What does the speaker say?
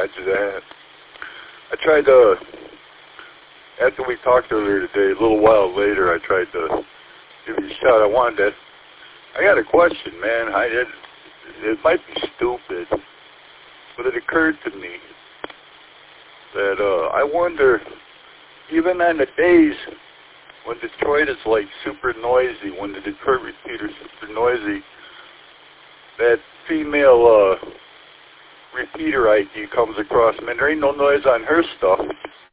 Roger that. I tried to, after we talked earlier today, a little while later, I tried to give you a shout. I got a question, man. It might be stupid, but it occurred to me that I wonder, even on the days when Detroit is like super noisy, when the Detroit repeater's super noisy, that female repeater ID comes across. Man, there ain't no noise on her stuff.